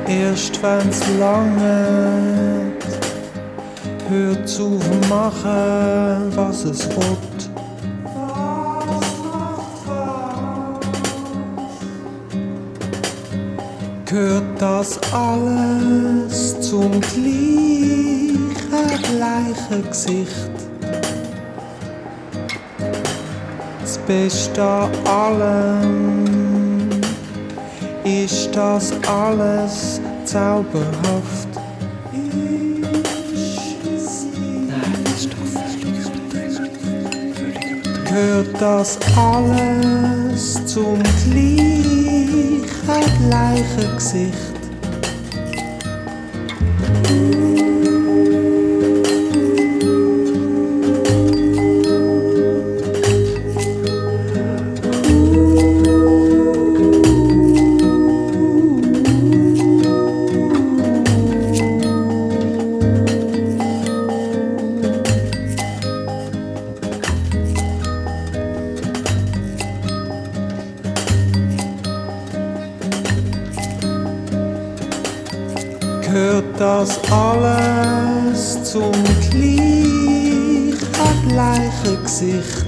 Erst wenn's lange, hört's auf machen, was es will. Gehört das alles zum gleichen Gesicht? Das Beste an allem, ist das alles zauberhaft? Gehört das alles zum gleichen Gesicht? Gehört das alles zum gleichen Gesicht?